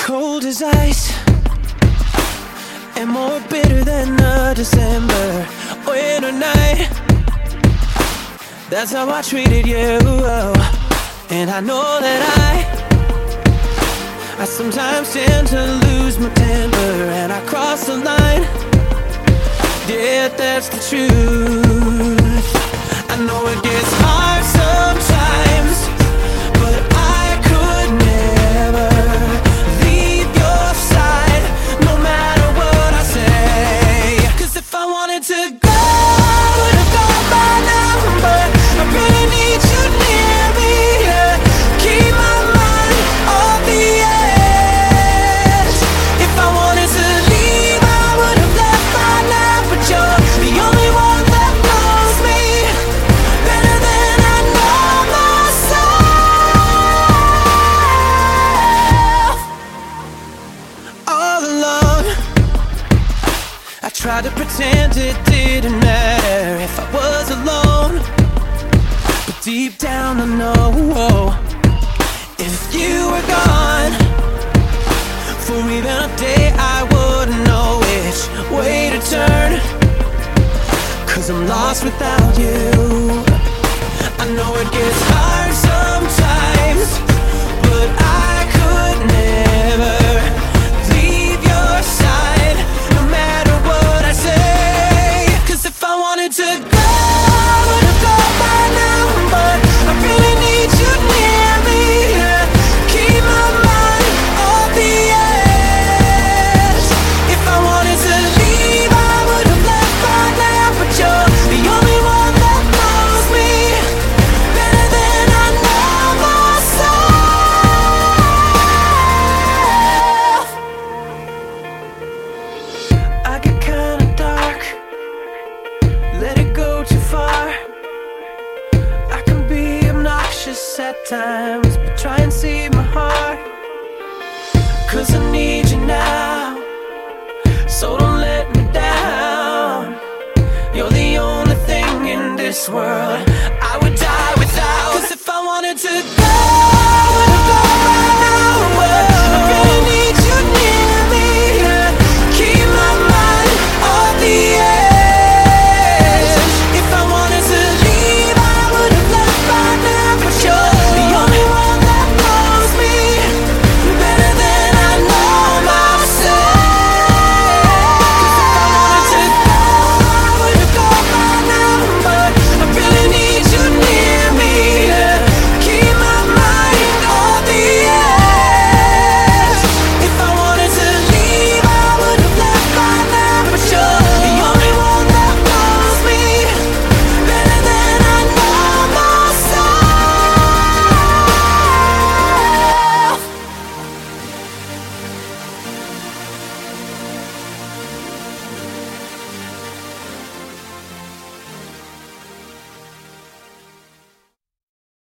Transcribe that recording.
Cold as ice and more bitter than a December winter night. That's how I treated you. And I know that I sometimes tend to lose my temper, and I cross the line. Yeah, that's the truth. I know it gets hard sometimes, but I could never leave your side, no matter what I say. 'Cause if I wanted to go, I would've gone by now, but I really need you near me. Yeah. Keep my mind off the edge. If I wanted to leave, I would've left by now, but you're the only one that knows me better than I know myself. All along I tried to pretend it didn't matter if I was alone, but deep down I know if you were gone for even a day, I wouldn't know which way to turn. 'Cause I'm lost without you. I know it gets hard sometimes, but I could never leave your side, no matter what I say. 'Cause if I wanted to go, I would've gone by now, but I really need you near me. Yeah. Keep my mind off the edge. If I wanted to leave, I would've left by now, but you're the only one that knows me better than I know myself. I get kinda dark, let it go too far. I can be obnoxious at times, but try and see my heart. 'Cause I need you now, so don't let me down. You're the only thing in this world